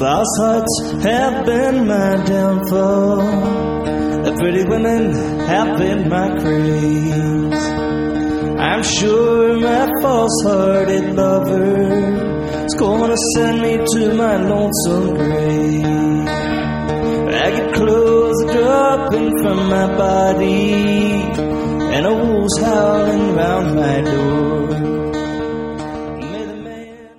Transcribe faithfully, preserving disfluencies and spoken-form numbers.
False hearts have been my downfall. The pretty women have been my craze. I'm sure my false-hearted lover is gonna send me to my lonesome grave. Ragged clothes are dropping from my body, and a wolf's howling round my door.